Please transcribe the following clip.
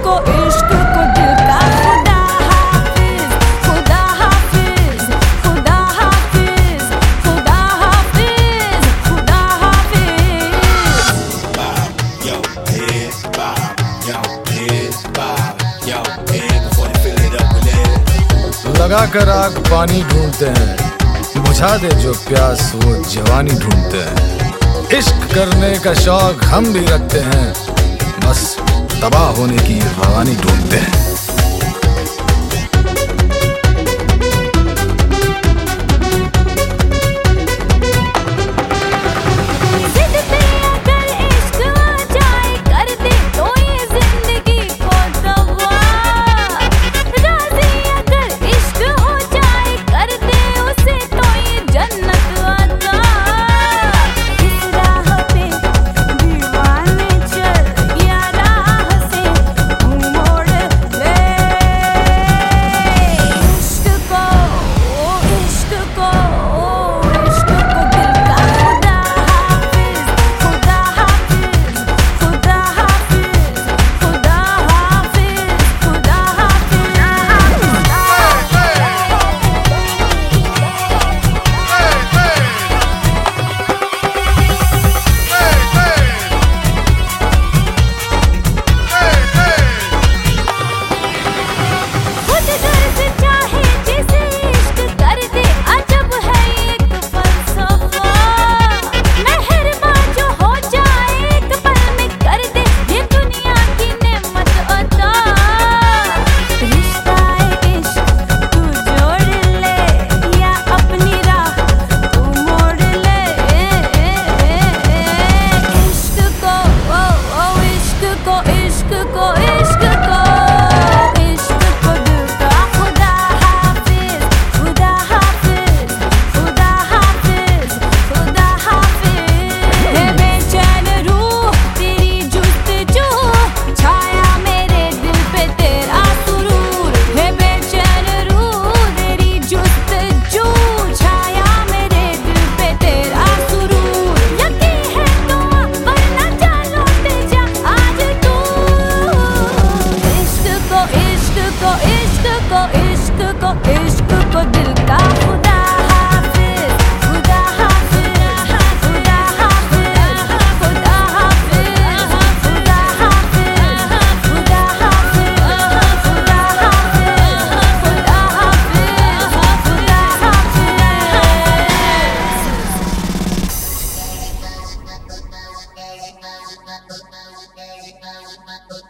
इश्क को दिल का खुदा हाफिज, खुदा हाफिज, खुदा हाफिज, खुदा हाफिज, खुदा हाफिज। Bob your head, bob your head, bob your head before you fill it up with air. लगा कर आग पानी ढूंढते हैं, बुझा दे जो प्यास वो जवानी ढूंढते हैं। इश्क करने का शौक हम भी रखते हैं, बस तबाह होने की रवानी ढूंढते हैं। इश्क को दिल का खुदा हाफिज, खुदा हाफिज, खुदा हाफिज, खुदा हाफिज, खुदा हाफिज, खुदा हाफिज, खुदा हाफिज, खुदा हाफिज, खुदा हाफिज।